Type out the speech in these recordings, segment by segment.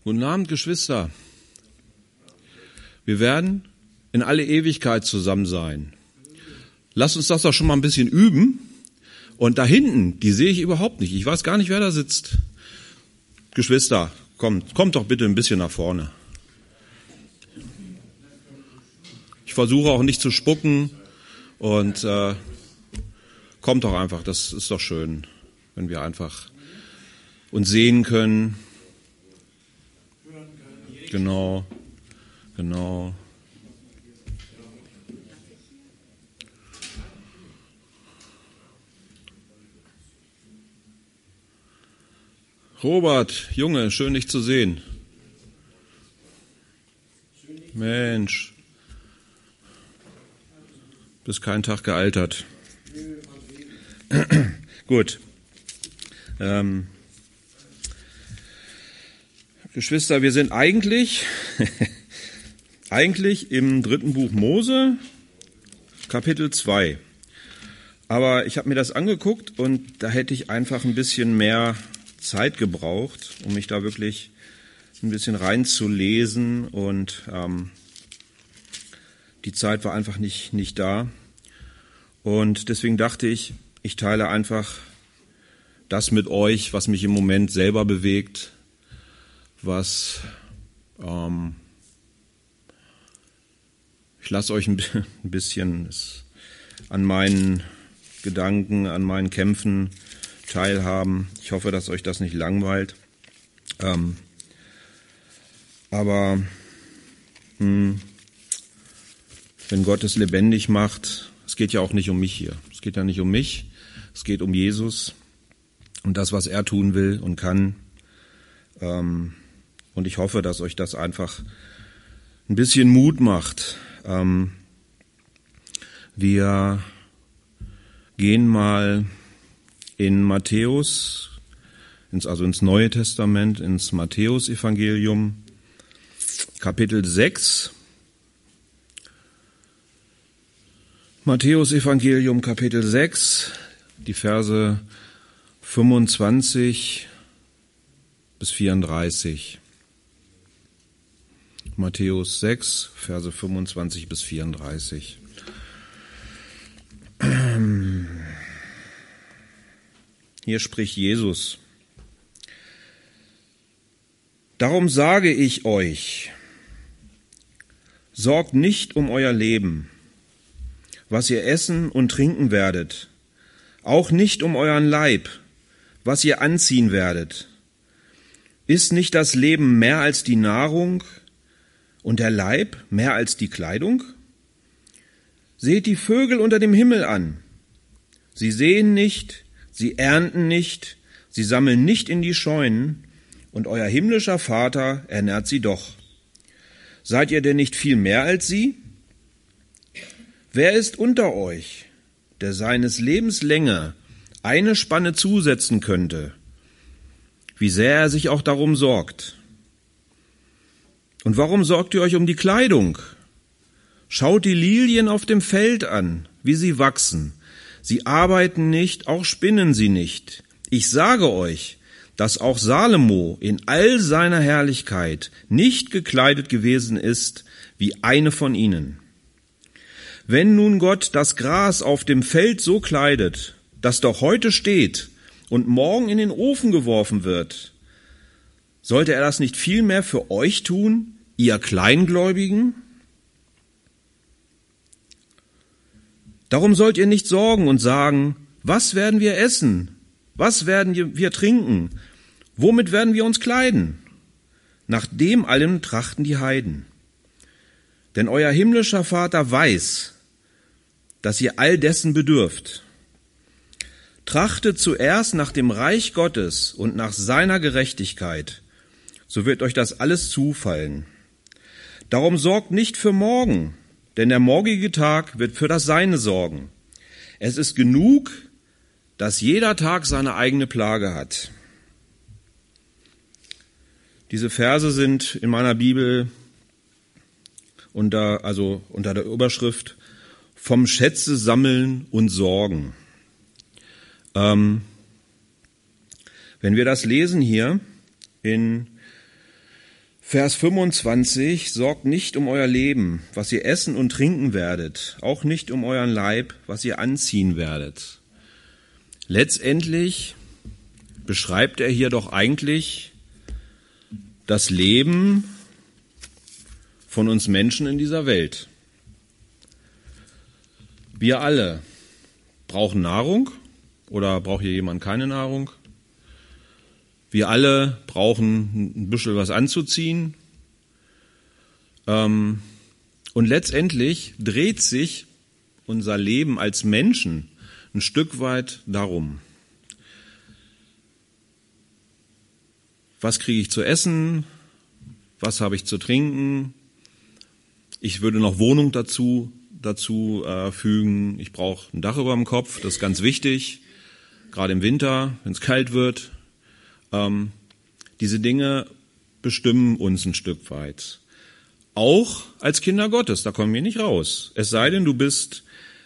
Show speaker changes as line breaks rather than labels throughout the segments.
Guten Abend, Geschwister. Wir werden in alle Ewigkeit zusammen sein. Lasst uns das doch schon mal ein bisschen üben. Und da hinten, die sehe ich überhaupt nicht. Ich weiß gar nicht, wer da sitzt. Geschwister, kommt doch bitte ein bisschen nach vorne. Ich versuche auch nicht zu spucken und kommt doch einfach. Das ist doch schön, wenn wir einfach uns sehen können. Genau. Robert, Junge, schön dich zu sehen. Mensch, bist keinen Tag gealtert. Gut. Geschwister, wir sind eigentlich im 3. Buch Mose, Kapitel 2. Aber ich habe mir das angeguckt und da hätte ich einfach ein bisschen mehr Zeit gebraucht, um mich da wirklich ein bisschen reinzulesen und die Zeit war einfach nicht da. Und deswegen dachte ich, ich teile einfach das mit euch, was mich im Moment selber bewegt, was ich lasse euch ein bisschen an meinen Gedanken, an meinen Kämpfen teilhaben. Ich hoffe, dass euch das nicht langweilt. Aber wenn Gott es lebendig macht, es geht ja auch nicht um mich hier. Es geht ja nicht um mich, es geht um Jesus und das, was er tun will und kann. Und ich hoffe, dass euch das einfach ein bisschen Mut macht. Wir gehen mal in Matthäus, ins Neue Testament, ins Matthäus-Evangelium, Kapitel 6. Matthäus-Evangelium, Kapitel 6, die Verse 25 bis 34. Matthäus 6, Verse 25 bis 34. Hier spricht Jesus. Darum sage ich euch, sorgt nicht um euer Leben, was ihr essen und trinken werdet, auch nicht um euren Leib, was ihr anziehen werdet. Ist nicht das Leben mehr als die Nahrung und der Leib mehr als die Kleidung? Seht die Vögel unter dem Himmel an. Sie säen nicht, sie ernten nicht, sie sammeln nicht in die Scheunen, und euer himmlischer Vater ernährt sie doch. Seid ihr denn nicht viel mehr als sie? Wer ist unter euch, der seines Lebens Länge eine Spanne zusetzen könnte, wie sehr er sich auch darum sorgt? Und warum sorgt ihr euch um die Kleidung? Schaut die Lilien auf dem Feld an, wie sie wachsen. Sie arbeiten nicht, auch spinnen sie nicht. Ich sage euch, dass auch Salomo in all seiner Herrlichkeit nicht gekleidet gewesen ist wie eine von ihnen. Wenn nun Gott das Gras auf dem Feld so kleidet, das doch heute steht und morgen in den Ofen geworfen wird, sollte er das nicht viel mehr für euch tun, ihr Kleingläubigen? Darum sollt ihr nicht sorgen und sagen, was werden wir essen? Was werden wir trinken? Womit werden wir uns kleiden? Nach dem allem trachten die Heiden. Denn euer himmlischer Vater weiß, dass ihr all dessen bedürft. Trachtet zuerst nach dem Reich Gottes und nach seiner Gerechtigkeit, so wird euch das alles zufallen. Darum sorgt nicht für morgen, denn der morgige Tag wird für das Seine sorgen. Es ist genug, dass jeder Tag seine eigene Plage hat. Diese Verse sind in meiner Bibel unter der Überschrift vom Schätze sammeln und sorgen. Wenn wir das lesen hier in Vers 25, sorgt nicht um euer Leben, was ihr essen und trinken werdet, auch nicht um euren Leib, was ihr anziehen werdet. Letztendlich beschreibt er hier doch eigentlich das Leben von uns Menschen in dieser Welt. Wir alle brauchen Nahrung, oder braucht hier jemand keine Nahrung? Wir alle brauchen ein bisschen was anzuziehen. Und letztendlich dreht sich unser Leben als Menschen ein Stück weit darum. Was kriege ich zu essen? Was habe ich zu trinken? Ich würde noch Wohnung dazu fügen. Ich brauche ein Dach über dem Kopf, das ist ganz wichtig, gerade im Winter, wenn es kalt wird. Diese Dinge bestimmen uns ein Stück weit. Auch als Kinder Gottes, da kommen wir nicht raus. Es sei denn, du bist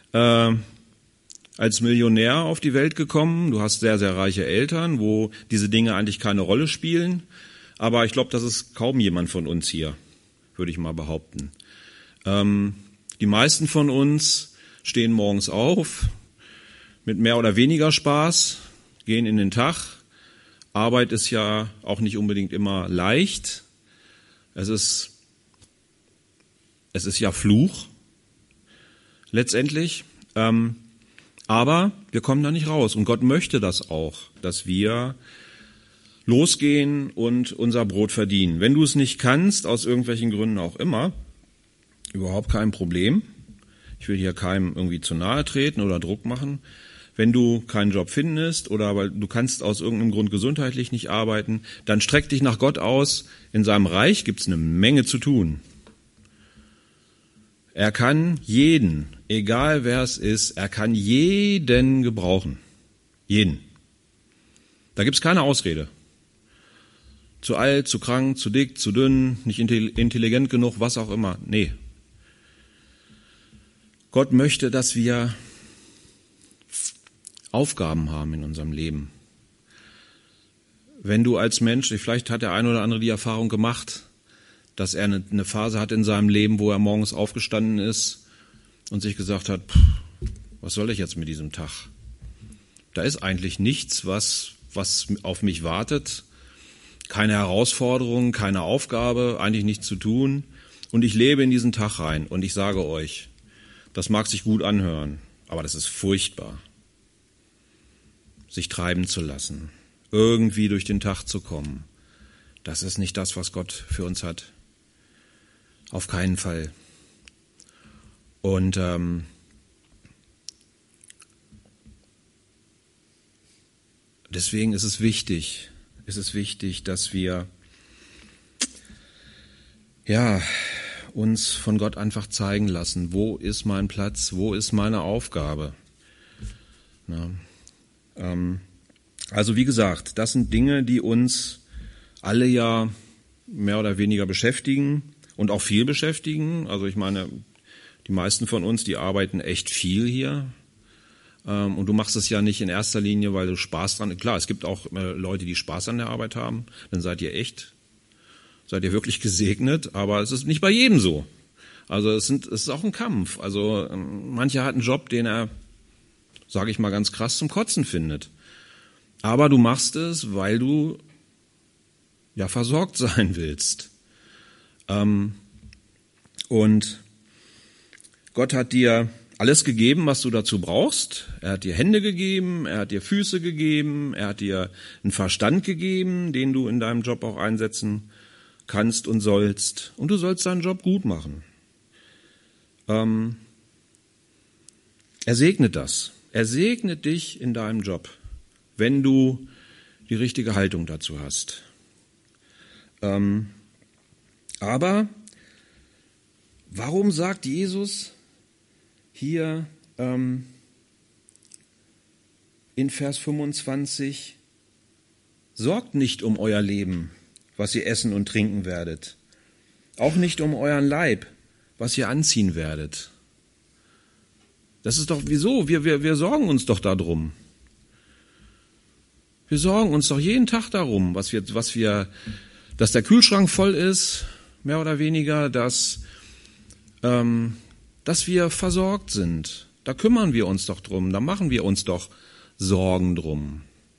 als Millionär auf die Welt gekommen, du hast sehr, sehr reiche Eltern, wo diese Dinge eigentlich keine Rolle spielen. Aber ich glaube, das ist kaum jemand von uns hier, würde ich mal behaupten. Die meisten von uns stehen morgens auf mit mehr oder weniger Spaß, gehen in den Tag. Arbeit ist ja auch nicht unbedingt immer leicht. Es ist ja Fluch, letztendlich. Aber wir kommen da nicht raus. Und Gott möchte das auch, dass wir losgehen und unser Brot verdienen. Wenn du es nicht kannst, aus irgendwelchen Gründen auch immer, überhaupt kein Problem. Ich will hier keinem irgendwie zu nahe treten oder Druck machen. Wenn du keinen Job findest oder weil du kannst aus irgendeinem Grund gesundheitlich nicht arbeiten, dann streck dich nach Gott aus. In seinem Reich gibt's eine Menge zu tun. Er kann jeden, egal wer es ist, er kann jeden gebrauchen. Jeden. Da gibt's keine Ausrede. Zu alt, zu krank, zu dick, zu dünn, nicht intelligent genug, was auch immer. Nee. Gott möchte, dass wir Aufgaben haben in unserem Leben. Wenn du als Mensch, vielleicht hat der eine oder andere die Erfahrung gemacht, dass er eine Phase hat in seinem Leben, wo er morgens aufgestanden ist und sich gesagt hat, was soll ich jetzt mit diesem Tag? Da ist eigentlich nichts, was auf mich wartet, keine Herausforderung, keine Aufgabe, eigentlich nichts zu tun und ich lebe in diesen Tag rein und ich sage euch, das mag sich gut anhören, aber das ist furchtbar, sich treiben zu lassen, irgendwie durch den Tag zu kommen. Das ist nicht das, was Gott für uns hat. Auf keinen Fall. Und deswegen ist es wichtig, dass wir uns von Gott einfach zeigen lassen, wo ist mein Platz, wo ist meine Aufgabe. Also wie gesagt, das sind Dinge, die uns alle ja mehr oder weniger beschäftigen und auch viel beschäftigen. Also ich meine, die meisten von uns, die arbeiten echt viel hier. Und du machst es ja nicht in erster Linie, weil du Spaß dran hast. Klar, es gibt auch Leute, die Spaß an der Arbeit haben. Dann seid ihr wirklich gesegnet. Aber es ist nicht bei jedem so. Also es ist auch ein Kampf. Also mancher hat einen Job, den er, sage ich mal ganz krass, zum Kotzen findet. Aber du machst es, weil du ja versorgt sein willst. Und Gott hat dir alles gegeben, was du dazu brauchst. Er hat dir Hände gegeben, er hat dir Füße gegeben, er hat dir einen Verstand gegeben, den du in deinem Job auch einsetzen kannst und sollst. Und du sollst deinen Job gut machen. Er segnet das. Er segnet dich in deinem Job, wenn du die richtige Haltung dazu hast. Aber warum sagt Jesus hier in Vers 25, sorgt nicht um euer Leben, was ihr essen und trinken werdet, auch nicht um euren Leib, was ihr anziehen werdet. Das ist doch, wieso? Wir sorgen uns doch darum. Wir sorgen uns doch jeden Tag darum, was wir dass der Kühlschrank voll ist, mehr oder weniger, dass wir versorgt sind. Da kümmern wir uns doch drum, da machen wir uns doch Sorgen drum.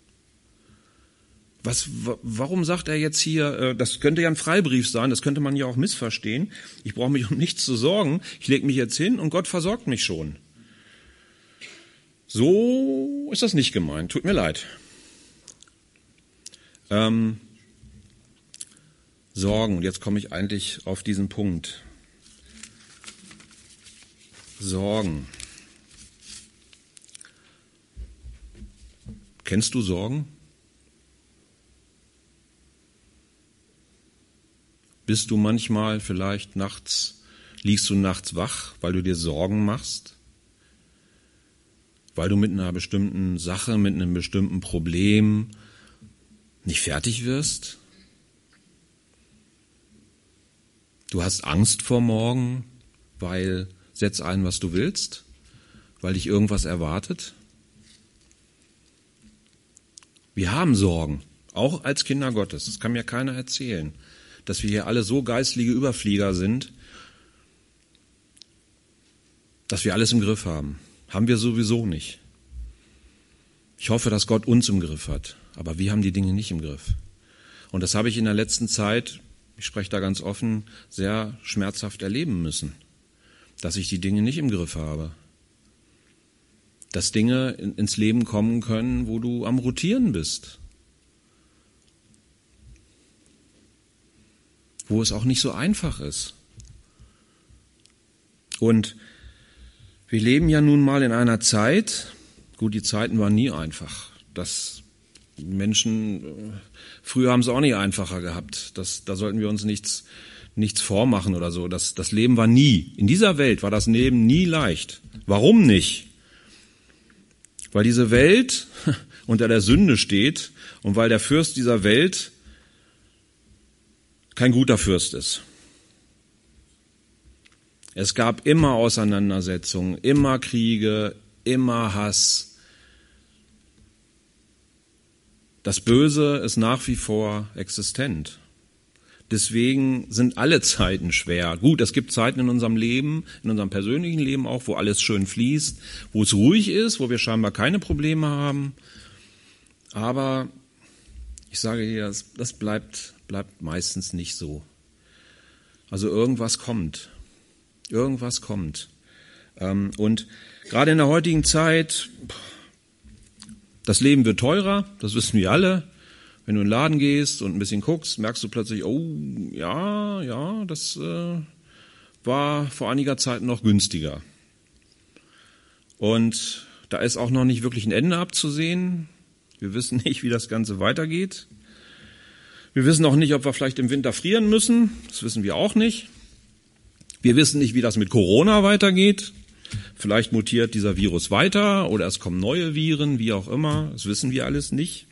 Warum sagt er jetzt hier, das könnte ja ein Freibrief sein, das könnte man ja auch missverstehen. Ich brauche mich um nichts zu sorgen, ich lege mich jetzt hin und Gott versorgt mich schon. So ist das nicht gemeint, tut mir leid. Sorgen, und jetzt komme ich eigentlich auf diesen Punkt. Sorgen. Kennst du Sorgen? Bist du manchmal vielleicht liegst du nachts wach, weil du dir Sorgen machst? Weil du mit einer bestimmten Sache, mit einem bestimmten Problem nicht fertig wirst? Du hast Angst vor morgen, weil setz ein, was du willst, weil dich irgendwas erwartet. Wir haben Sorgen, auch als Kinder Gottes. Das kann mir keiner erzählen, dass wir hier alle so geistliche Überflieger sind, dass wir alles im Griff haben. Haben wir sowieso nicht. Ich hoffe, dass Gott uns im Griff hat, aber wir haben die Dinge nicht im Griff. Und das habe ich in der letzten Zeit, ich spreche da ganz offen, sehr schmerzhaft erleben müssen, dass ich die Dinge nicht im Griff habe. Dass Dinge ins Leben kommen können, wo du am Rotieren bist. Wo es auch nicht so einfach ist. Und wir leben ja nun mal in einer Zeit, gut, die Zeiten waren nie einfach. Früher haben es auch nicht einfacher gehabt. Da sollten wir uns nichts vormachen oder so. Das Leben war in dieser Welt war das Leben nie leicht. Warum nicht? Weil diese Welt unter der Sünde steht und weil der Fürst dieser Welt kein guter Fürst ist. Es gab immer Auseinandersetzungen, immer Kriege, immer Hass. Das Böse ist nach wie vor existent. Deswegen sind alle Zeiten schwer. Gut, es gibt Zeiten in unserem Leben, in unserem persönlichen Leben auch, wo alles schön fließt, wo es ruhig ist, wo wir scheinbar keine Probleme haben. Aber ich sage dir, das bleibt meistens nicht so. Also irgendwas kommt. Irgendwas kommt. Und gerade in der heutigen Zeit, das Leben wird teurer, das wissen wir alle. Wenn du in den Laden gehst und ein bisschen guckst, merkst du plötzlich, oh, ja, das war vor einiger Zeit noch günstiger. Und da ist auch noch nicht wirklich ein Ende abzusehen. Wir wissen nicht, wie das Ganze weitergeht. Wir wissen auch nicht, ob wir vielleicht im Winter frieren müssen. Das wissen wir auch nicht. Wir wissen nicht, wie das mit Corona weitergeht. Vielleicht mutiert dieser Virus weiter oder es kommen neue Viren, wie auch immer. Das wissen wir alles nicht.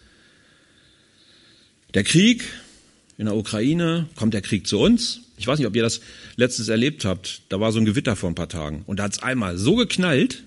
Der Krieg in der Ukraine, kommt der Krieg zu uns? Ich weiß nicht, ob ihr das letztens erlebt habt. Da war so ein Gewitter vor ein paar Tagen und da hat es einmal so geknallt.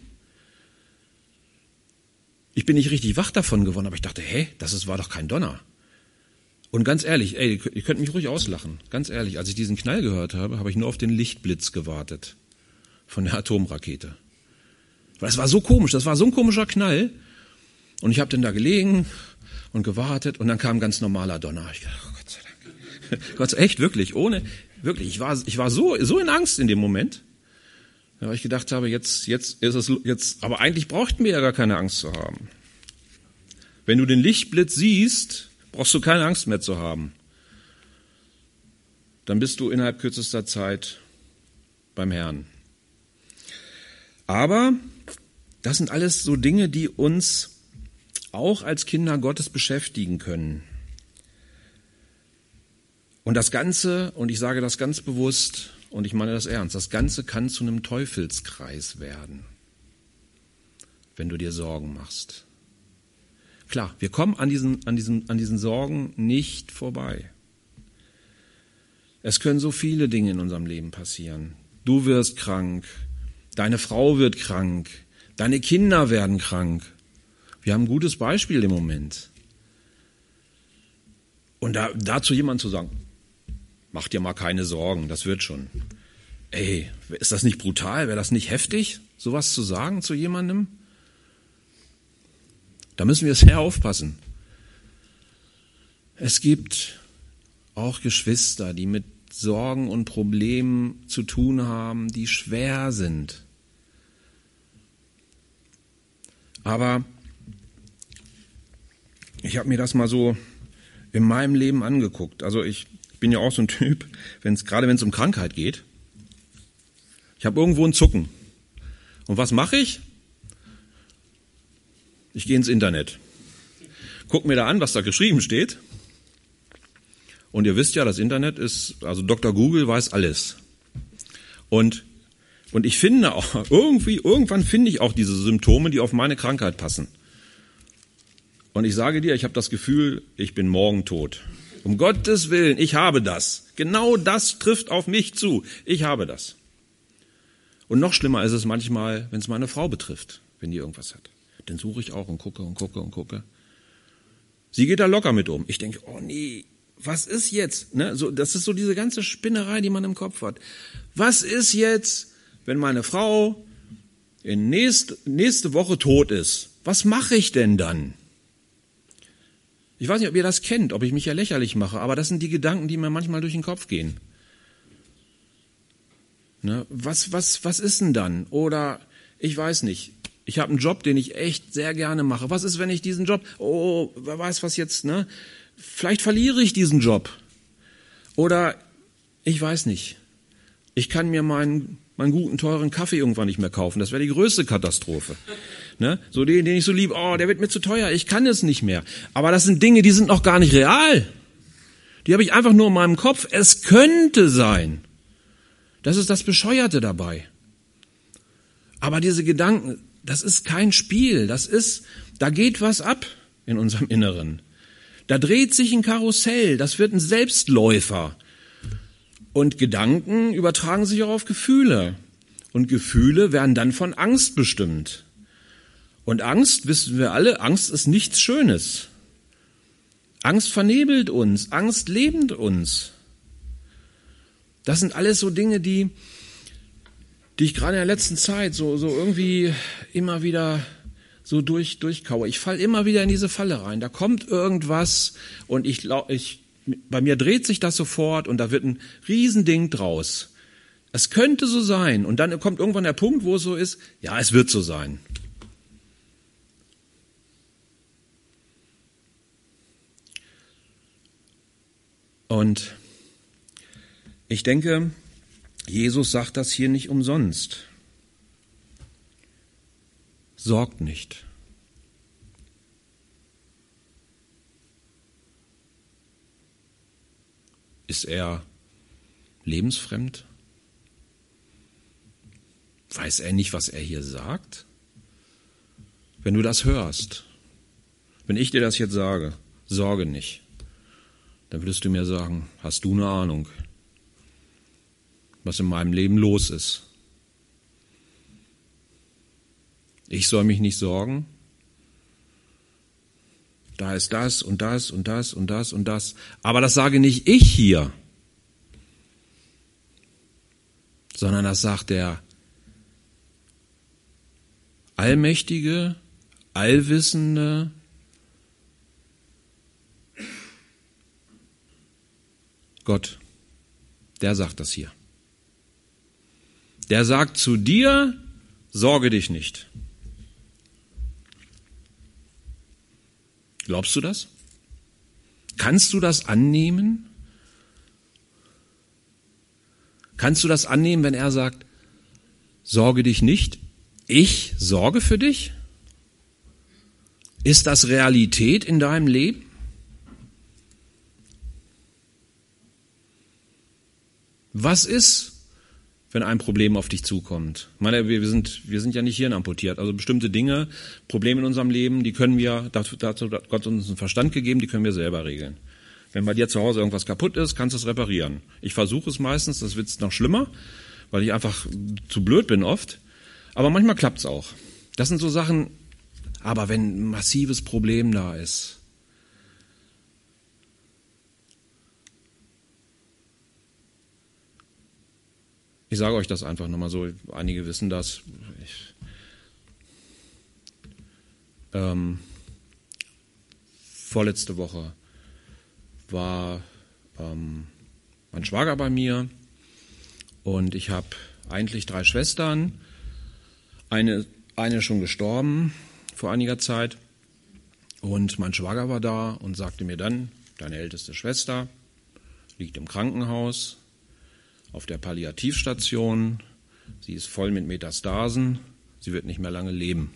Ich bin nicht richtig wach davon geworden, aber ich dachte, war doch kein Donner. Und ganz ehrlich, ihr könnt mich ruhig auslachen. Ganz ehrlich, als ich diesen Knall gehört habe, habe ich nur auf den Lichtblitz gewartet von der Atomrakete. Weil das war so komisch, das war so ein komischer Knall. Und ich habe dann da gelegen und gewartet und dann kam ein ganz normaler Donner. Ich dachte, oh Gott sei Dank. Gott, echt, wirklich, ich war so in Angst in dem Moment, weil ich gedacht habe, jetzt ist es, aber eigentlich brauchten wir ja gar keine Angst zu haben. Wenn du den Lichtblitz siehst, brauchst du keine Angst mehr zu haben. Dann bist du innerhalb kürzester Zeit beim Herrn. Aber das sind alles so Dinge, die uns auch als Kinder Gottes beschäftigen können. Und das Ganze, und ich sage das ganz bewusst, und ich meine das ernst, das Ganze kann zu einem Teufelskreis werden, wenn du dir Sorgen machst. Klar, wir kommen an diesen Sorgen nicht vorbei. Es können so viele Dinge in unserem Leben passieren. Du wirst krank, deine Frau wird krank, deine Kinder werden krank. Wir haben ein gutes Beispiel im Moment. Und dazu jemand zu sagen, mach dir mal keine Sorgen, das wird schon. Ey, ist das nicht brutal? Wäre das nicht heftig, sowas zu sagen zu jemandem? Da müssen wir sehr aufpassen. Es gibt auch Geschwister, die mit Sorgen und Problemen zu tun haben, die schwer sind. Aber ich habe mir das mal so in meinem Leben angeguckt. Also ich bin ja auch so ein Typ, gerade wenn es um Krankheit geht. Ich habe irgendwo einen Zucken. Und was mache ich? Ich gehe ins Internet. Guck mir da an, was da geschrieben steht. Und ihr wisst ja, das Internet also Dr. Google weiß alles. Und ich finde auch, irgendwann finde ich auch diese Symptome, die auf meine Krankheit passen. Und ich sage dir, ich habe das Gefühl, ich bin morgen tot. Um Gottes Willen, ich habe das. Genau das trifft auf mich zu. Ich habe das. Und noch schlimmer ist es manchmal, wenn es meine Frau betrifft, wenn die irgendwas hat. Dann suche ich auch und gucke und gucke und gucke. Sie geht da locker mit um. Ich denke, oh nee, was ist jetzt? Ne? Das ist so diese ganze Spinnerei, die man im Kopf hat. Was ist jetzt, wenn meine Frau nächste Woche tot ist? Was mache ich denn dann? Ich weiß nicht, ob ihr das kennt, ob ich mich ja lächerlich mache, aber das sind die Gedanken, die mir manchmal durch den Kopf gehen. Ne? Was ist denn dann? Oder ich weiß nicht. Ich habe einen Job, den ich echt sehr gerne mache. Was ist, wenn ich diesen Job, wer weiß was jetzt, ne? Vielleicht verliere ich diesen Job. Oder ich weiß nicht. Ich kann mir meinen guten, teuren Kaffee irgendwann nicht mehr kaufen. Das wäre die größte Katastrophe. Ne? So den ich so liebe, der wird mir zu teuer, ich kann es nicht mehr. Aber das sind Dinge, die sind noch gar nicht real. Die habe ich einfach nur in meinem Kopf. Es könnte sein. Das ist das Bescheuerte dabei. Aber diese Gedanken, das ist kein Spiel. Da geht was ab in unserem Inneren. Da dreht sich ein Karussell, das wird ein Selbstläufer. Und Gedanken übertragen sich auch auf Gefühle. Und Gefühle werden dann von Angst bestimmt. Und Angst, wissen wir alle, Angst ist nichts Schönes. Angst vernebelt uns, Angst lähmt uns. Das sind alles so Dinge, die ich gerade in der letzten Zeit so irgendwie immer wieder so durchkaue. Ich falle immer wieder in diese Falle rein. Da kommt irgendwas und bei mir dreht sich das sofort und da wird ein Riesending draus. Es könnte so sein und dann kommt irgendwann der Punkt, wo es so ist, ja, es wird so sein. Und ich denke, Jesus sagt das hier nicht umsonst. Sorgt nicht. Ist er lebensfremd? Weiß er nicht, was er hier sagt? Wenn du das hörst, wenn ich dir das jetzt sage, sorge nicht, dann würdest du mir sagen, hast du eine Ahnung, was in meinem Leben los ist? Ich soll mich nicht sorgen. Da ist das und das und das und das und das. Aber das sage nicht ich hier, sondern das sagt der allmächtige, allwissende Gott. Der sagt das hier. Der sagt zu dir, sorge dich nicht. Glaubst du das? Kannst du das annehmen? Kannst du das annehmen, wenn er sagt, sorge dich nicht, ich sorge für dich? Ist das Realität in deinem Leben? Was ist, wenn ein Problem auf dich zukommt? Ich meine, wir sind ja nicht hirnamputiert. Also bestimmte Dinge, Probleme in unserem Leben, die können wir, dazu hat Gott uns einen Verstand gegeben, die können wir selber regeln. Wenn bei dir zu Hause irgendwas kaputt ist, kannst du es reparieren. Ich versuche es meistens, das wird noch schlimmer, weil ich einfach zu blöd bin oft. Aber manchmal klappt es auch. Das sind so Sachen, aber wenn ein massives Problem da ist, Ich sage euch das einfach nochmal so, einige wissen das. Vorletzte Woche war mein Schwager bei mir und ich habe eigentlich 3 Schwestern. Eine schon gestorben vor einiger Zeit und mein Schwager war da und sagte mir dann, deine älteste Schwester liegt im Krankenhaus auf der Palliativstation, sie ist voll mit Metastasen, sie wird nicht mehr lange leben.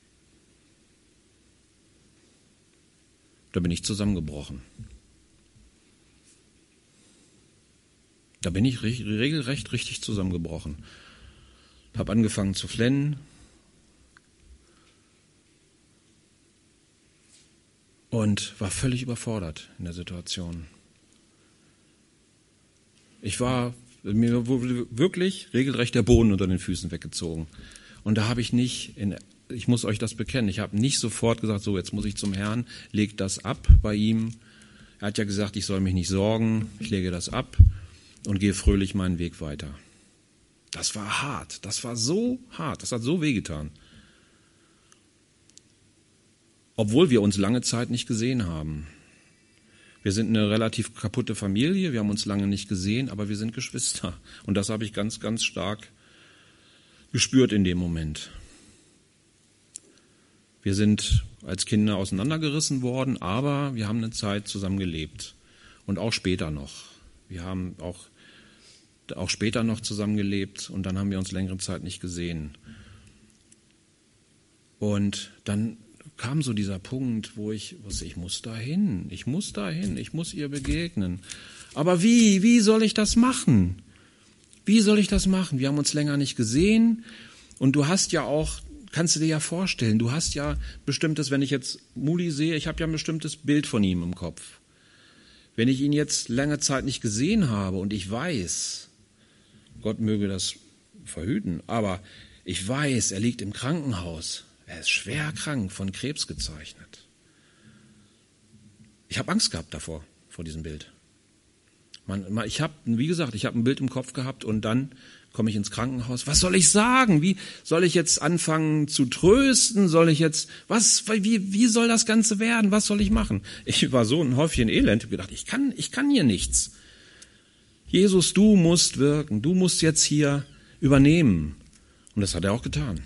Da bin ich zusammengebrochen. Da bin ich regelrecht richtig zusammengebrochen. Habe angefangen zu flennen und war völlig überfordert in der Situation. Mir wurde wirklich regelrecht der Boden unter den Füßen weggezogen. Und da habe ich ich muss euch das bekennen, ich habe nicht sofort gesagt, so jetzt muss ich zum Herrn, leg das ab bei ihm. Er hat ja gesagt, ich soll mich nicht sorgen, ich lege das ab und gehe fröhlich meinen Weg weiter. Das war hart, das war so hart, das hat so wehgetan. Obwohl wir uns lange Zeit nicht gesehen haben. Wir sind eine relativ kaputte Familie, wir haben uns lange nicht gesehen, aber wir sind Geschwister. Und das habe ich ganz, ganz stark gespürt in dem Moment. Wir sind als Kinder auseinandergerissen worden, aber wir haben eine Zeit zusammen gelebt. Und auch später noch. Wir haben auch später noch zusammen gelebt und dann haben wir uns längere Zeit nicht gesehen. Und dann kam so dieser Punkt, wo ich wusste, ich muss dahin, ich muss ihr begegnen. Aber wie soll ich das machen? Wie soll ich das machen? Wir haben uns länger nicht gesehen und du hast ja auch, kannst du dir ja vorstellen, du hast ja bestimmtes, wenn ich jetzt Muli sehe, ich habe ja ein bestimmtes Bild von ihm im Kopf. Wenn ich ihn jetzt lange Zeit nicht gesehen habe und ich weiß, Gott möge das verhüten, aber ich weiß, er liegt im Krankenhaus, er ist schwer krank, von Krebs gezeichnet. Ich habe Angst gehabt davor, vor diesem Bild. Ich habe ein Bild im Kopf gehabt und dann komme ich ins Krankenhaus. Was soll ich sagen? Wie soll ich jetzt anfangen zu trösten? Wie soll das Ganze werden? Was soll ich machen? Ich war so ein Häufchen Elend, ich habe gedacht, ich kann hier nichts. Jesus, du musst wirken, du musst jetzt hier übernehmen. Und das hat er auch getan.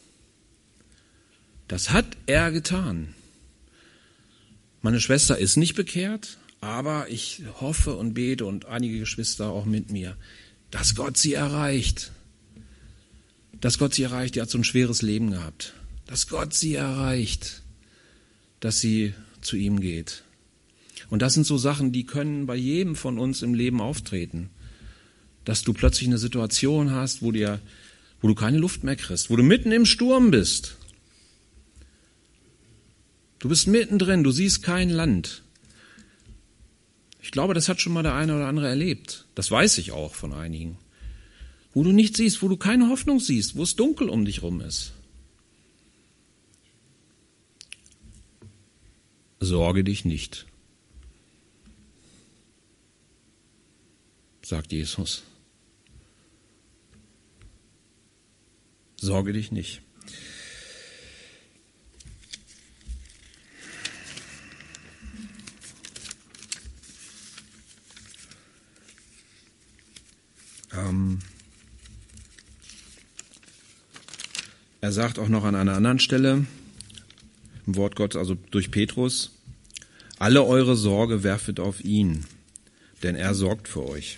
Das hat er getan. Meine Schwester ist nicht bekehrt, aber ich hoffe und bete und einige Geschwister auch mit mir, dass Gott sie erreicht. Dass Gott sie erreicht, die hat so ein schweres Leben gehabt. Dass Gott sie erreicht, dass sie zu ihm geht. Und das sind so Sachen, die können bei jedem von uns im Leben auftreten. Dass du plötzlich eine Situation hast, wo du keine Luft mehr kriegst, wo du mitten im Sturm bist. Du bist mittendrin, du siehst kein Land. Ich glaube, das hat schon mal der eine oder andere erlebt. Das weiß ich auch von einigen. Wo du nichts siehst, wo du keine Hoffnung siehst, wo es dunkel um dich rum ist. Sorge dich nicht, sagt Jesus. Sorge dich nicht. Er sagt auch noch an einer anderen Stelle, im Wort Gottes, also durch Petrus, alle eure Sorge werfet auf ihn, denn er sorgt für euch.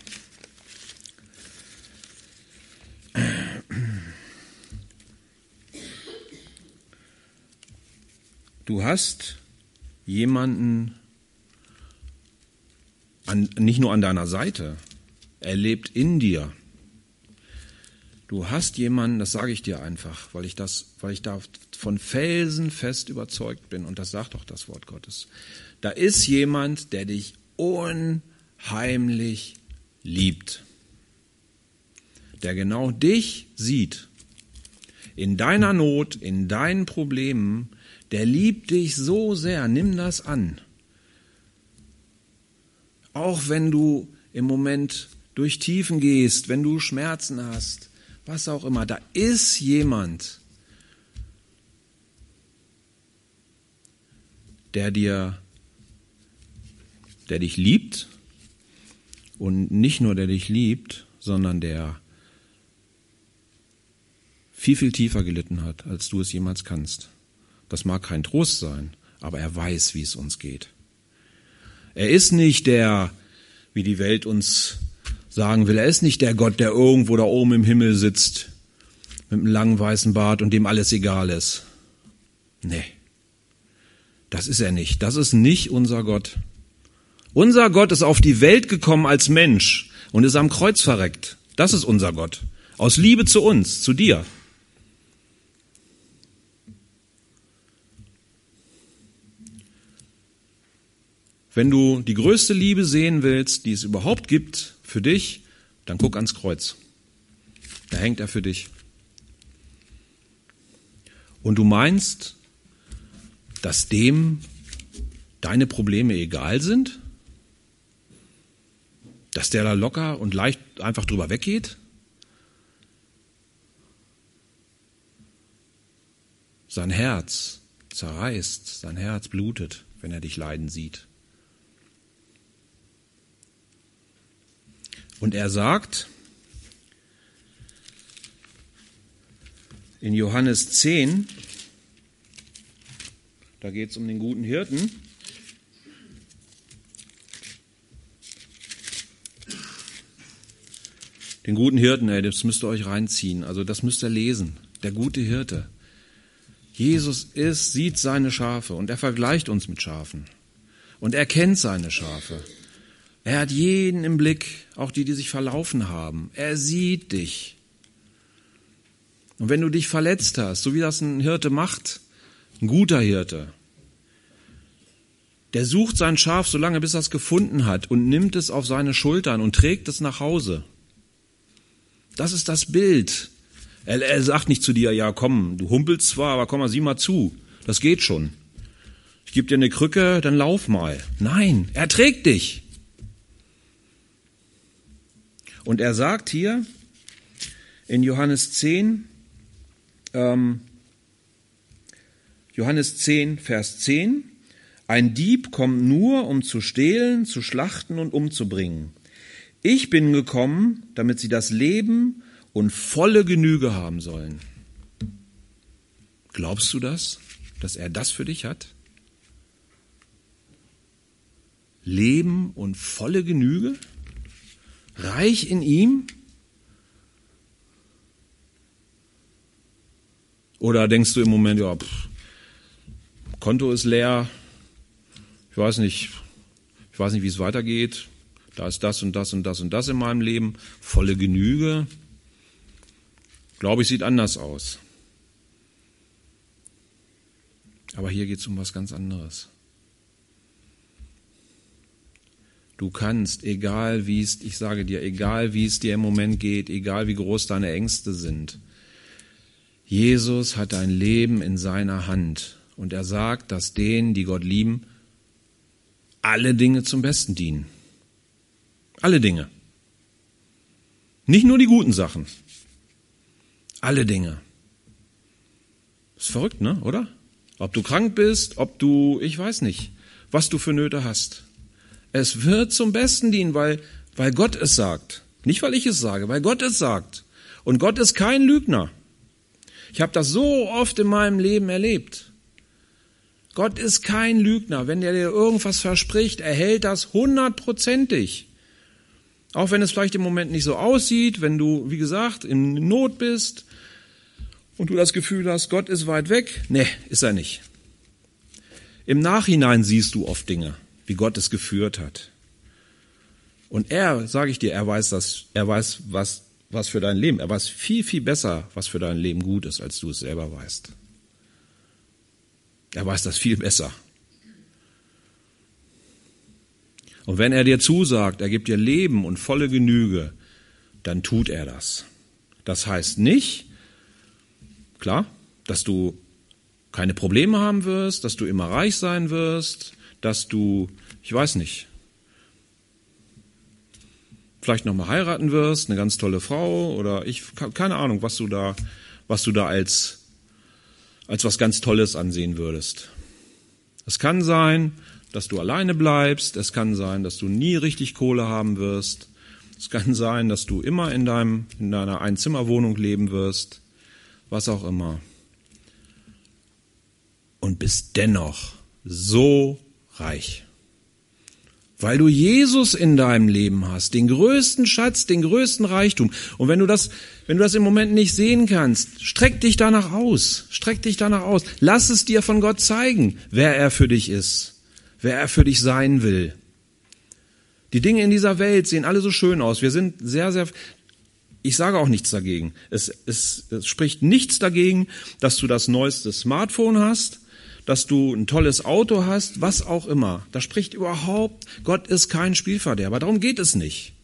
Du hast jemanden nicht nur an deiner Seite, er lebt in dir. Du hast jemanden, das sage ich dir einfach, weil ich da von felsenfest überzeugt bin, und das sagt auch das Wort Gottes. Da ist jemand, der dich unheimlich liebt, der genau dich sieht, in deiner Not, in deinen Problemen, der liebt dich so sehr, nimm das an. Auch wenn du im Moment durch Tiefen gehst, wenn du Schmerzen hast, was auch immer, da ist jemand, der dich liebt und nicht nur der dich liebt, sondern der viel, viel tiefer gelitten hat, als du es jemals kannst. Das mag kein Trost sein, aber er weiß, wie es uns geht. Er ist nicht der, wie die Welt uns sagen will, er ist nicht der Gott, der irgendwo da oben im Himmel sitzt, mit einem langen weißen Bart und dem alles egal ist. Nee, das ist er nicht. Das ist nicht unser Gott. Unser Gott ist auf die Welt gekommen als Mensch und ist am Kreuz verreckt. Das ist unser Gott. Aus Liebe zu uns, zu dir. Wenn du die größte Liebe sehen willst, die es überhaupt gibt für dich, dann guck ans Kreuz. Da hängt er für dich. Und du meinst, dass dem deine Probleme egal sind? Dass der da locker und leicht einfach drüber weggeht? Sein Herz zerreißt, sein Herz blutet, wenn er dich leiden sieht. Und er sagt in Johannes 10, da geht es um den guten Hirten, den guten Hirten, das müsst ihr euch reinziehen, also das müsst ihr lesen, der gute Hirte. Jesus sieht seine Schafe und er vergleicht uns mit Schafen und er kennt seine Schafe. Er hat jeden im Blick, auch die sich verlaufen haben. Er sieht dich. Und wenn du dich verletzt hast, so wie das ein Hirte macht, ein guter Hirte, der sucht sein Schaf so lange, bis er es gefunden hat und nimmt es auf seine Schultern und trägt es nach Hause. Das ist das Bild. Er sagt nicht zu dir, ja komm, du humpelst zwar, aber komm mal, sieh mal zu, das geht schon. Ich gebe dir eine Krücke, dann lauf mal. Nein, er trägt dich. Und er sagt hier in Johannes 10, Vers 10, ein Dieb kommt nur, um zu stehlen, zu schlachten und umzubringen. Ich bin gekommen, damit sie das Leben und volle Genüge haben sollen. Glaubst du das, dass er das für dich hat? Leben und volle Genüge? Reich in ihm? Oder denkst du im Moment, ja, Konto ist leer, ich weiß nicht, wie es weitergeht, da ist das und das und das und das in meinem Leben, volle Genüge, glaube ich, sieht anders aus. Aber hier geht es um was ganz anderes. Du kannst, egal wie es dir im Moment geht, egal wie groß deine Ängste sind, Jesus hat dein Leben in seiner Hand und er sagt, dass denen, die Gott lieben, alle Dinge zum Besten dienen. Alle Dinge. Nicht nur die guten Sachen. Alle Dinge. Ist verrückt, ne? Oder? Ob du krank bist, ob du, ich weiß nicht, was du für Nöte hast. Es wird zum Besten dienen, weil Gott es sagt. Nicht, weil ich es sage, weil Gott es sagt. Und Gott ist kein Lügner. Ich habe das so oft in meinem Leben erlebt. Gott ist kein Lügner. Wenn er dir irgendwas verspricht, er hält das 100%. Auch wenn es vielleicht im Moment nicht so aussieht, wenn du, wie gesagt, in Not bist und du das Gefühl hast, Gott ist weit weg. Nee, ist er nicht. Im Nachhinein siehst du oft Dinge, wie Gott es geführt hat. Und er, sage ich dir, er weiß, was für dein Leben, er weiß viel, viel besser, was für dein Leben gut ist, als du es selber weißt. Er weiß das viel besser. Und wenn er dir zusagt, er gibt dir Leben und volle Genüge, dann tut er das. Das heißt nicht, klar, dass du keine Probleme haben wirst, dass du immer reich sein wirst, dass du, ich weiß nicht, vielleicht nochmal heiraten wirst, eine ganz tolle Frau oder keine Ahnung, was du da als was ganz Tolles ansehen würdest. Es kann sein, dass du alleine bleibst. Es kann sein, dass du nie richtig Kohle haben wirst. Es kann sein, dass du immer in deiner Einzimmerwohnung leben wirst. Was auch immer. Und bist dennoch so reich. Weil du Jesus in deinem Leben hast, den größten Schatz, den größten Reichtum. Und wenn du das im Moment nicht sehen kannst, streck dich danach aus. Lass es dir von Gott zeigen, wer er für dich ist, wer er für dich sein will. Die Dinge in dieser Welt sehen alle so schön aus. Wir sind sehr, sehr, ich sage auch nichts dagegen. Es spricht nichts dagegen, dass du das neueste Smartphone hast, dass du ein tolles Auto hast, was auch immer. Da spricht überhaupt, Gott ist kein Spielverderber, darum geht es nicht.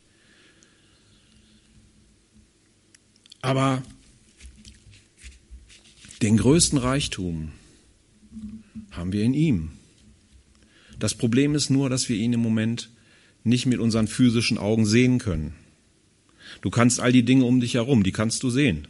Aber den größten Reichtum haben wir in ihm. Das Problem ist nur, dass wir ihn im Moment nicht mit unseren physischen Augen sehen können. Du kannst all die Dinge um dich herum, die kannst du sehen.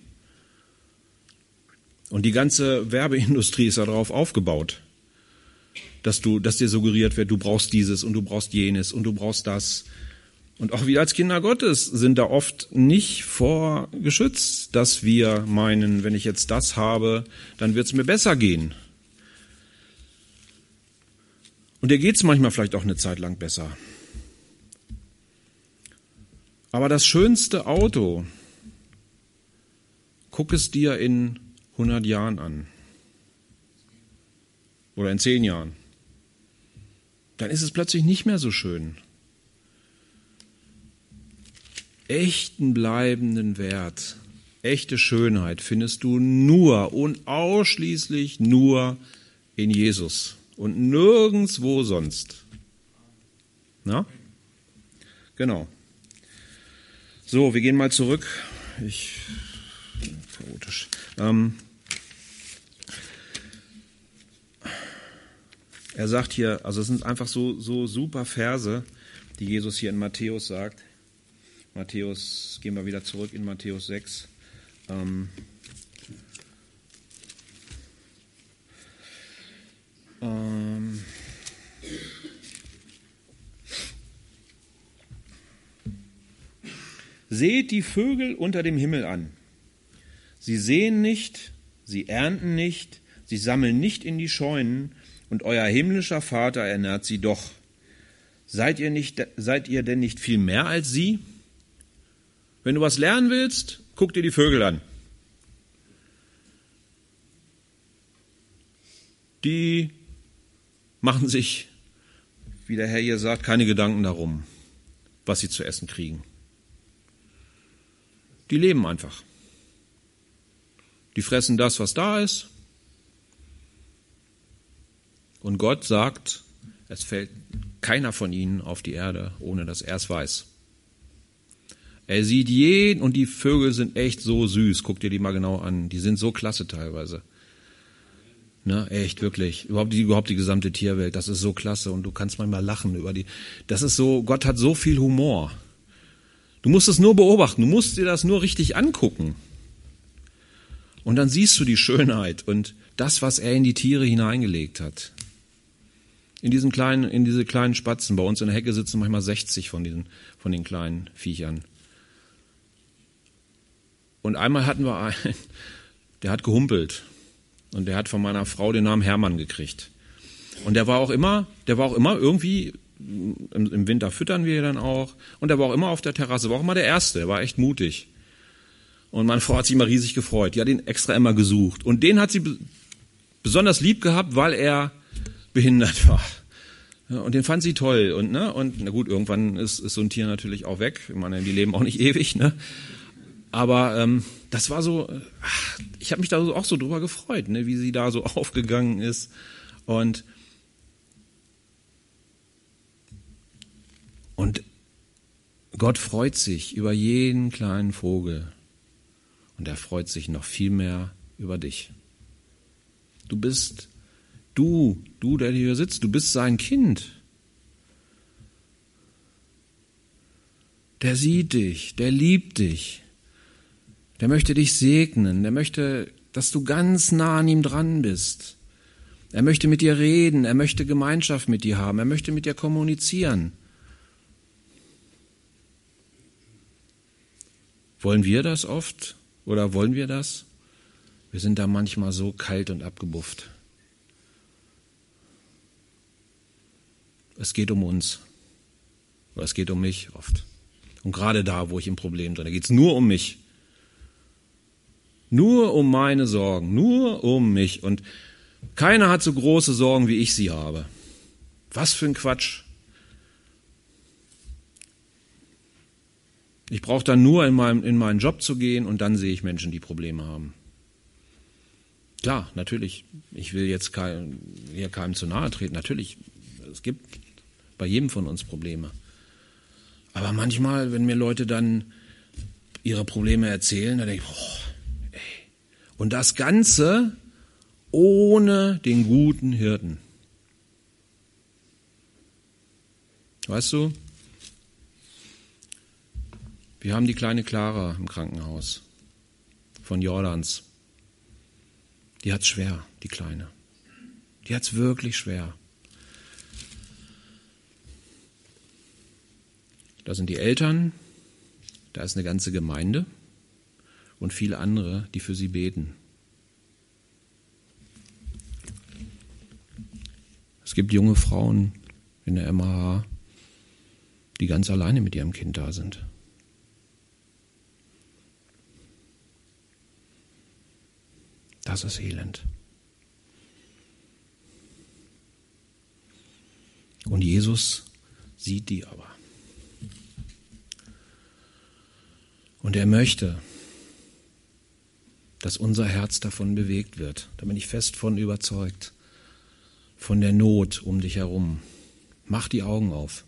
Und die ganze Werbeindustrie ist darauf aufgebaut, dass dir suggeriert wird, du brauchst dieses und du brauchst jenes und du brauchst das. Und auch wir als Kinder Gottes sind da oft nicht vor geschützt, dass wir meinen, wenn ich jetzt das habe, dann wird es mir besser gehen. Und dir geht es manchmal vielleicht auch eine Zeit lang besser. Aber das schönste Auto, guck es dir in 100 Jahren an oder in 10 Jahren, dann ist es plötzlich nicht mehr so schön. Echten bleibenden Wert, echte Schönheit findest du nur und ausschließlich nur in Jesus und nirgendwo sonst. Na? Genau. So, wir gehen mal zurück. Chaotisch. Er sagt hier, also es sind einfach so super Verse, die Jesus hier in Matthäus sagt. Matthäus, gehen wir wieder zurück in Matthäus 6. Seht die Vögel unter dem Himmel an. Sie säen nicht, sie ernten nicht, sie sammeln nicht in die Scheunen, und euer himmlischer Vater ernährt sie doch. Seid ihr denn nicht viel mehr als sie? Wenn du was lernen willst, guck dir die Vögel an. Die machen sich, wie der Herr hier sagt, keine Gedanken darum, was sie zu essen kriegen. Die leben einfach. Die fressen das, was da ist. Und Gott sagt, es fällt keiner von ihnen auf die Erde, ohne dass er es weiß. Er sieht jeden, und die Vögel sind echt so süß. Guck dir die mal genau an. Die sind so klasse teilweise. Ne, echt, wirklich. Überhaupt die gesamte Tierwelt, das ist so klasse. Und du kannst manchmal lachen über die. Das ist so, Gott hat so viel Humor. Du musst es nur beobachten. Du musst dir das nur richtig angucken. Und dann siehst du die Schönheit und das, was er in die Tiere hineingelegt hat. In diese kleinen Spatzen. Bei uns in der Hecke sitzen manchmal 60 von den kleinen Viechern. Und einmal hatten wir einen, der hat gehumpelt. Und der hat von meiner Frau den Namen Hermann gekriegt. Und der war auch immer irgendwie, im Winter füttern wir dann auch. Und der war auch immer auf der Terrasse, war auch immer der Erste, der war echt mutig. Und meine Frau hat sich immer riesig gefreut. Die hat ihn extra immer gesucht. Und den hat sie besonders lieb gehabt, weil er behindert war. Ja, und den fand sie toll. Und na gut, irgendwann ist so ein Tier natürlich auch weg. Ich meine, die leben auch nicht ewig, ne? Aber das war so, ich habe mich da auch so drüber gefreut, ne, wie sie da so aufgegangen ist. Und Gott freut sich über jeden kleinen Vogel. Und er freut sich noch viel mehr über dich. Du, der hier sitzt, du bist sein Kind. Der sieht dich, der liebt dich. Der möchte dich segnen, der möchte, dass du ganz nah an ihm dran bist. Er möchte mit dir reden, er möchte Gemeinschaft mit dir haben, er möchte mit dir kommunizieren. Wollen wir das oft oder wollen wir das? Wir sind da manchmal so kalt und abgebufft. Es geht um uns. Oder es geht um mich oft. Und gerade da, wo ich im Problem bin, da geht es nur um mich. Nur um meine Sorgen, nur um mich. Und keiner hat so große Sorgen, wie ich sie habe. Was für ein Quatsch. Ich brauche dann nur in meinen Job zu gehen und dann sehe ich Menschen, die Probleme haben. Klar, natürlich, ich will jetzt keinem zu nahe treten. Natürlich, es gibt bei jedem von uns Probleme. Aber manchmal, wenn mir Leute dann ihre Probleme erzählen, dann denke ich, ey. Und das Ganze ohne den guten Hirten. Weißt du, wir haben die kleine Clara im Krankenhaus von Jordans. Die hat's schwer, die Kleine. Die hat's wirklich schwer. Da sind die Eltern, da ist eine ganze Gemeinde und viele andere, die für sie beten. Es gibt junge Frauen in der MH, die ganz alleine mit ihrem Kind da sind. Das ist Elend. Und Jesus sieht die aber. Und er möchte, dass unser Herz davon bewegt wird. Da bin ich fest von überzeugt. Von der Not um dich herum. Mach die Augen auf.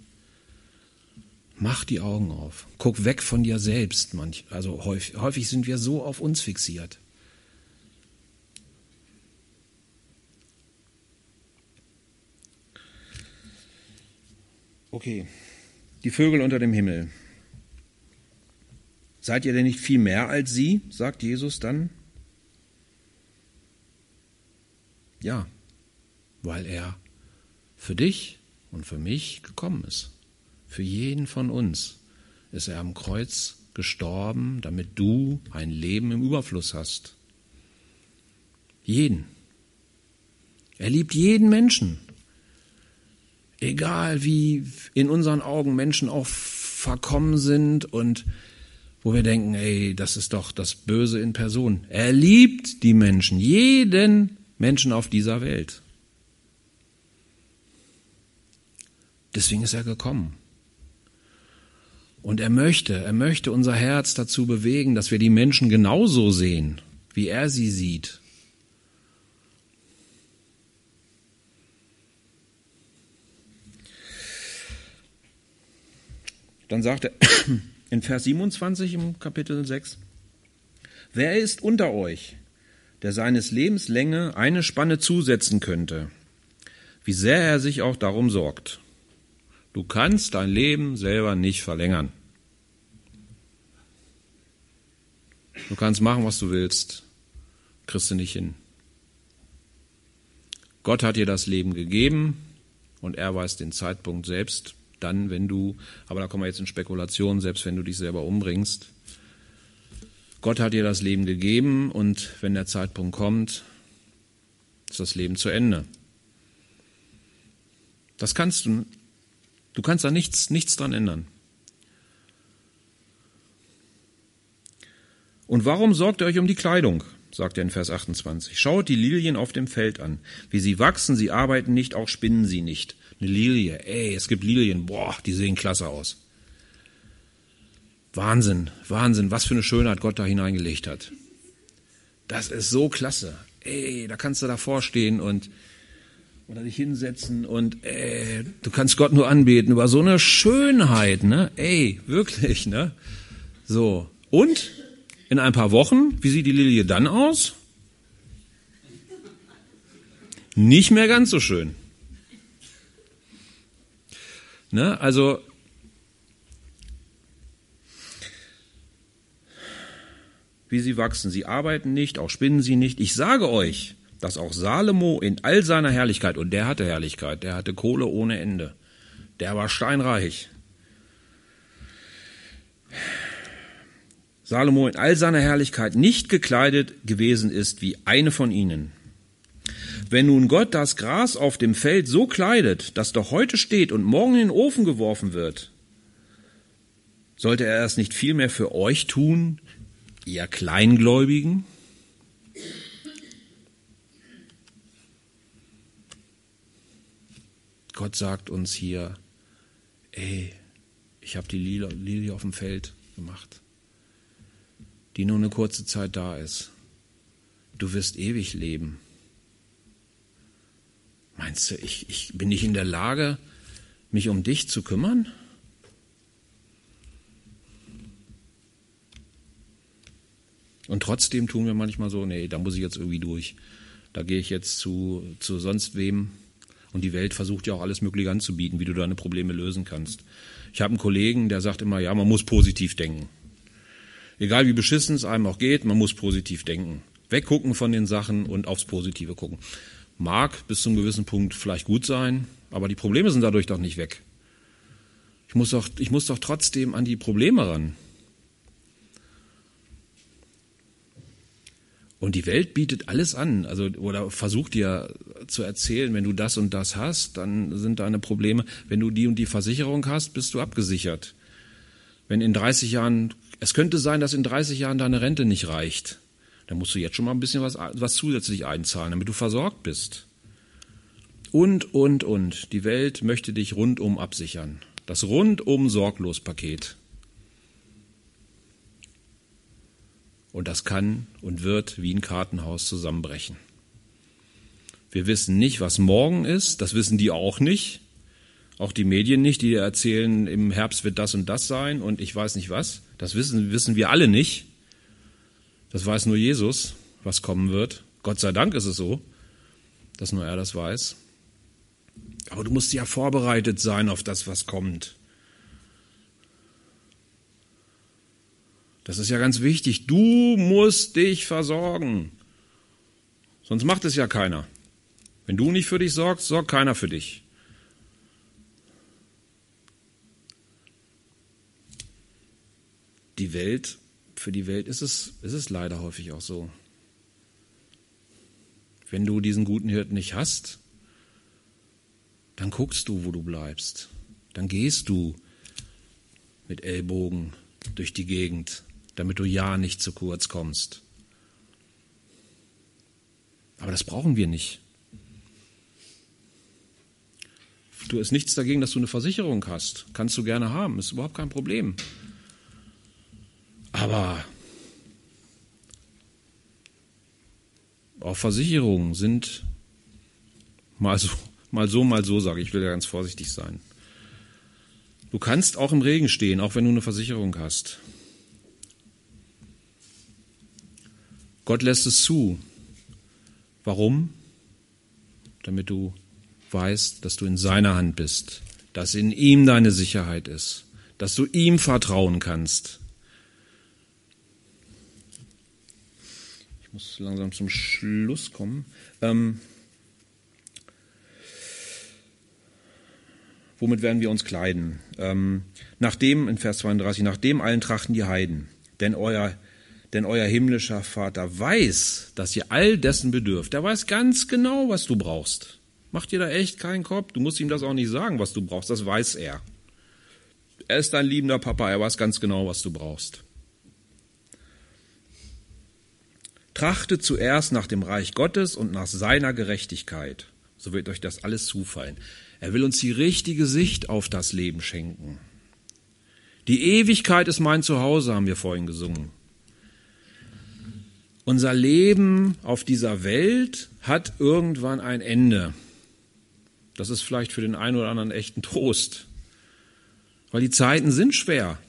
Mach die Augen auf. Guck weg von dir selbst. Also häufig sind wir so auf uns fixiert. Okay, die Vögel unter dem Himmel. Seid ihr denn nicht viel mehr als sie, sagt Jesus dann? Ja, weil er für dich und für mich gekommen ist. Für jeden von uns ist er am Kreuz gestorben, damit du ein Leben im Überfluss hast. Jeden. Er liebt jeden Menschen. Egal wie in unseren Augen Menschen auch verkommen sind und wo wir denken, ey, das ist doch das Böse in Person. Er liebt die Menschen, jeden Menschen auf dieser Welt. Deswegen ist er gekommen. Und er möchte unser Herz dazu bewegen, dass wir die Menschen genauso sehen, wie er sie sieht. Dann sagt er in Vers 27 im Kapitel 6, wer ist unter euch, der seines Lebens Länge eine Spanne zusetzen könnte, wie sehr er sich auch darum sorgt. Du kannst dein Leben selber nicht verlängern. Du kannst machen, was du willst, kriegst du nicht hin. Gott hat dir das Leben gegeben und er weiß den Zeitpunkt selbst, dann, wenn du, aber da kommen wir jetzt in Spekulationen, selbst wenn du dich selber umbringst. Gott hat dir das Leben gegeben und wenn der Zeitpunkt kommt, ist das Leben zu Ende. Das kannst du kannst da nichts dran ändern. Und warum sorgt ihr euch um die Kleidung? Sagt er in Vers 28. Schaut die Lilien auf dem Feld an. Wie sie wachsen, sie arbeiten nicht, auch spinnen sie nicht. Eine Lilie, es gibt Lilien, die sehen klasse aus. Wahnsinn, was für eine Schönheit Gott da hineingelegt hat. Das ist so klasse. Da kannst du davor stehen oder dich hinsetzen und du kannst Gott nur anbeten über so eine Schönheit, ne? Wirklich, ne? So. Und in ein paar Wochen, wie sieht die Lilie dann aus? Nicht mehr ganz so schön. Ne? Also wie sie wachsen. Sie arbeiten nicht, auch spinnen sie nicht. Ich sage euch, dass auch Salomo in all seiner Herrlichkeit, und der hatte Herrlichkeit, der hatte Kohle ohne Ende, der war steinreich. Salomo in all seiner Herrlichkeit nicht gekleidet gewesen ist wie eine von ihnen. Wenn nun Gott das Gras auf dem Feld so kleidet, das doch heute steht und morgen in den Ofen geworfen wird, sollte er es nicht viel mehr für euch tun, ihr Kleingläubigen? Gott sagt uns hier, ich habe die Lilie auf dem Feld gemacht, die nur eine kurze Zeit da ist. Du wirst ewig leben. Meinst du, ich bin nicht in der Lage, mich um dich zu kümmern? Und trotzdem tun wir manchmal so, nee, da muss ich jetzt irgendwie durch. Da gehe ich jetzt zu sonst wem. Und die Welt versucht ja auch alles Mögliche anzubieten, wie du deine Probleme lösen kannst. Ich habe einen Kollegen, der sagt immer, ja, man muss positiv denken. Egal wie beschissen es einem auch geht, man muss positiv denken. Weggucken von den Sachen und aufs Positive gucken. Mag bis zu einem gewissen Punkt vielleicht gut sein, aber die Probleme sind dadurch doch nicht weg. Ich muss doch trotzdem an die Probleme ran. Und die Welt bietet alles an, oder versucht dir zu erzählen, wenn du das und das hast, dann sind deine Probleme. Wenn du die und die Versicherung hast, bist du abgesichert. Wenn in 30 Jahren, es könnte sein, dass in 30 Jahren deine Rente nicht reicht, dann musst du jetzt schon mal ein bisschen was zusätzlich einzahlen, damit du versorgt bist. Und. Die Welt möchte dich rundum absichern. Das Rundum-Sorglos-Paket. Und das kann und wird wie ein Kartenhaus zusammenbrechen. Wir wissen nicht, was morgen ist. Das wissen die auch nicht. Auch die Medien nicht, die erzählen, im Herbst wird das und das sein und ich weiß nicht was. Das wissen wir alle nicht. Das weiß nur Jesus, was kommen wird. Gott sei Dank ist es so, dass nur er das weiß. Aber du musst ja vorbereitet sein auf das, was kommt. Das ist ja ganz wichtig. Du musst dich versorgen. Sonst macht es ja keiner. Wenn du nicht für dich sorgst, sorgt keiner für dich. Für die Welt ist es leider häufig auch so. Wenn du diesen guten Hirten nicht hast, dann guckst du, wo du bleibst. Dann gehst du mit Ellbogen durch die Gegend, damit du ja nicht zu kurz kommst. Aber das brauchen wir nicht. Du hast nichts dagegen, dass du eine Versicherung hast. Kannst du gerne haben, ist überhaupt kein Problem. Aber auch Versicherungen sind mal so, sage ich, will ja ganz vorsichtig sein. Du kannst auch im Regen stehen, auch wenn du eine Versicherung hast. Gott lässt es zu. Warum? Damit du weißt, dass du in seiner Hand bist, dass in ihm deine Sicherheit ist, dass du ihm vertrauen kannst. Ich muss langsam zum Schluss kommen. Womit werden wir uns kleiden? In Vers 32, nachdem allen trachten die Heiden, denn euer himmlischer Vater weiß, dass ihr all dessen bedürft. Er weiß ganz genau, was du brauchst. Mach dir da echt keinen Kopf. Du musst ihm das auch nicht sagen, was du brauchst. Das weiß er. Er ist dein liebender Papa. Er weiß ganz genau, was du brauchst. Trachtet zuerst nach dem Reich Gottes und nach seiner Gerechtigkeit. So wird euch das alles zufallen. Er will uns die richtige Sicht auf das Leben schenken. Die Ewigkeit ist mein Zuhause, haben wir vorhin gesungen. Unser Leben auf dieser Welt hat irgendwann ein Ende. Das ist vielleicht für den einen oder anderen echt ein Trost, weil die Zeiten sind schwer.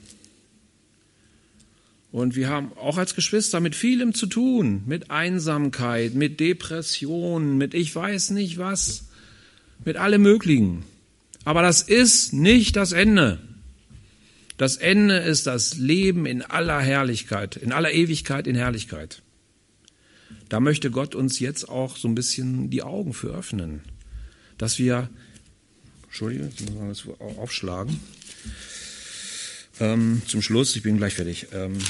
Und wir haben auch als Geschwister mit vielem zu tun, mit Einsamkeit, mit Depressionen, mit ich weiß nicht was, mit allem Möglichen. Aber das ist nicht das Ende. Das Ende ist das Leben in aller Herrlichkeit, in aller Ewigkeit in Herrlichkeit. Da möchte Gott uns jetzt auch so ein bisschen die Augen für öffnen, dass wir, Entschuldigung, jetzt muss man das aufschlagen, zum Schluss, ich bin gleich fertig,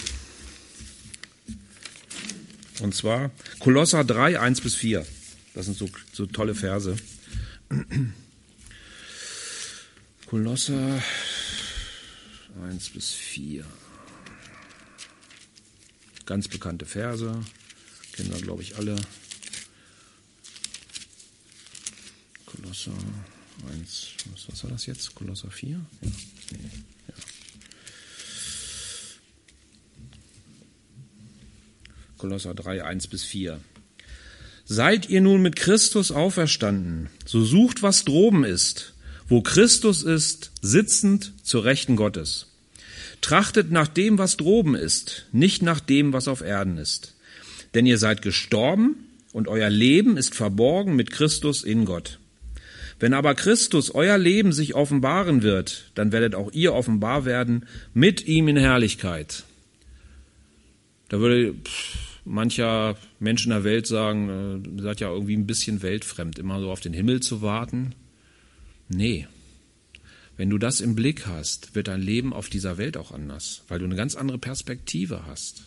und zwar Kolosser 3, 1-4, das sind so tolle Verse. Kolosser 1-4, ganz bekannte Verse, kennen wir, glaube ich, alle. Kolosser 1, was war das jetzt? Kolosser 4? Ja. Nee, ja. Kolosser 3, 1-4. Seid ihr nun mit Christus auferstanden, so sucht, was droben ist, wo Christus ist, sitzend zur Rechten Gottes. Trachtet nach dem, was droben ist, nicht nach dem, was auf Erden ist. Denn ihr seid gestorben und euer Leben ist verborgen mit Christus in Gott. Wenn aber Christus, euer Leben, sich offenbaren wird, dann werdet auch ihr offenbar werden mit ihm in Herrlichkeit. Da würde mancher Mensch in der Welt sagen, ihr seid ja irgendwie ein bisschen weltfremd, immer so auf den Himmel zu warten. Nee. Wenn du das im Blick hast, wird dein Leben auf dieser Welt auch anders, weil du eine ganz andere Perspektive hast.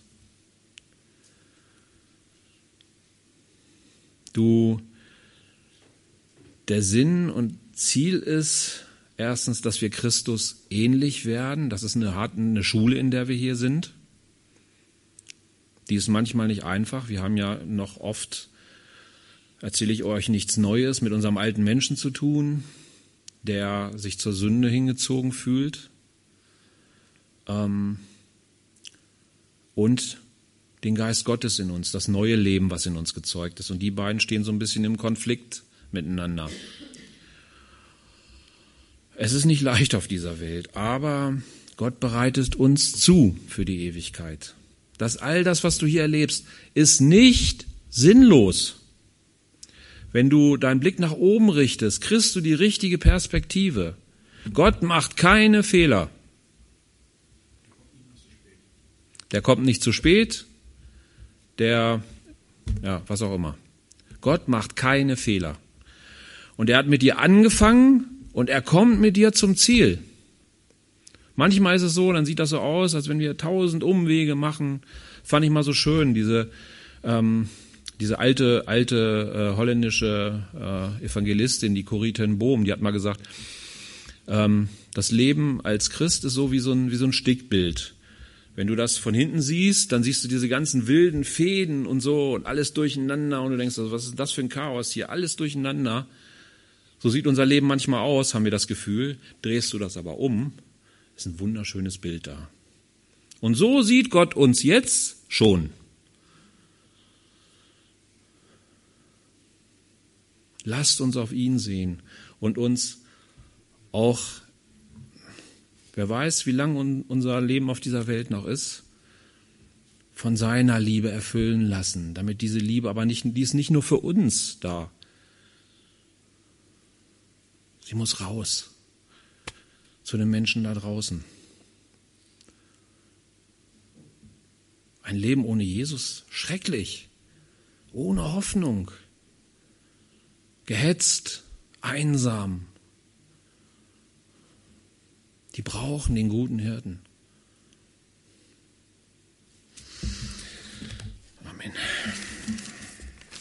Der Sinn und Ziel ist erstens, dass wir Christus ähnlich werden. Das ist eine Schule, in der wir hier sind. Die ist manchmal nicht einfach. Wir haben ja noch oft, erzähle ich euch nichts Neues, mit unserem alten Menschen zu tun, der sich zur Sünde hingezogen fühlt. Und den Geist Gottes in uns, das neue Leben, was in uns gezeugt ist. Und die beiden stehen so ein bisschen im Konflikt miteinander. Es ist nicht leicht auf dieser Welt, aber Gott bereitet uns zu für die Ewigkeit. All das, was du hier erlebst, ist nicht sinnlos. Wenn du deinen Blick nach oben richtest, kriegst du die richtige Perspektive. Gott macht keine Fehler. Der kommt nicht zu spät. Was auch immer. Gott macht keine Fehler. Und er hat mit dir angefangen und er kommt mit dir zum Ziel. Manchmal ist es so, dann sieht das so aus, als wenn wir 1000 Umwege machen. Fand ich mal so schön, diese alte holländische Evangelistin, die Corrie ten Boom, die hat mal gesagt, das Leben als Christ ist so wie so ein Stickbild. Wenn du das von hinten siehst, dann siehst du diese ganzen wilden Fäden und so und alles durcheinander und du denkst, was ist das für ein Chaos hier, alles durcheinander. So sieht unser Leben manchmal aus, haben wir das Gefühl. Drehst du das aber um, ist ein wunderschönes Bild da. Und so sieht Gott uns jetzt schon. Lasst uns auf ihn sehen und uns auch, wer weiß, wie lang unser Leben auf dieser Welt noch ist, von seiner Liebe erfüllen lassen, damit diese Liebe aber die ist nicht nur für uns da. Sie muss raus zu den Menschen da draußen. Ein Leben ohne Jesus, schrecklich, ohne Hoffnung, gehetzt, einsam. Die brauchen den guten Hirten.